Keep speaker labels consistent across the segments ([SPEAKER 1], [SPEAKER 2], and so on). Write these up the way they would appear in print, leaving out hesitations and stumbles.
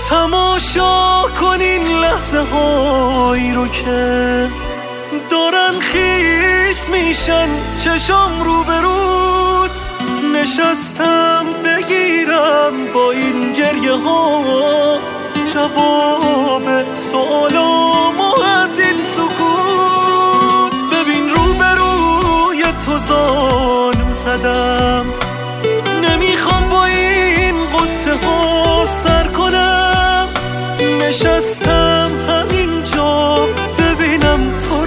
[SPEAKER 1] تماشا کن این لحظه هایی رو که دارن خیس میشن چشام رو به رود. نشستم بگیرم با این گریه ها جواب سوالامو از این سکوت. ببین رو به روی تو زانو زدم، نمیخوام با این قصه ها سر کنم. نشستم همینجا ببینم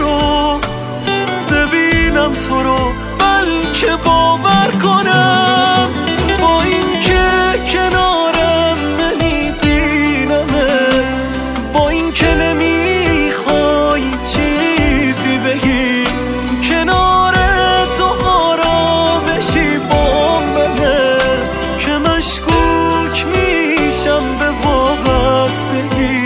[SPEAKER 1] تو رو بلکه باور کنم. با این که کنارم نمیبینمت، با این که نمیخوای چیزی بگی، کنار تو آرامشی با منه که مشکوک میشم به وابستگی.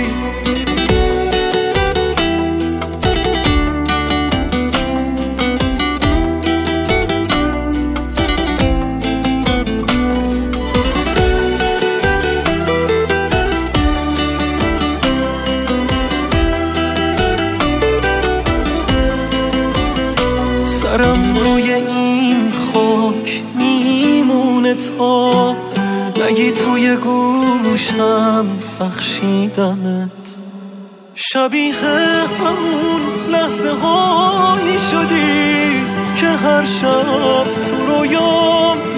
[SPEAKER 1] سرم روی این خاک میمونه تا نگی توی گوشم بخشیدمت. شبیه همون لحظه هایی شدی که هر شب تو رویام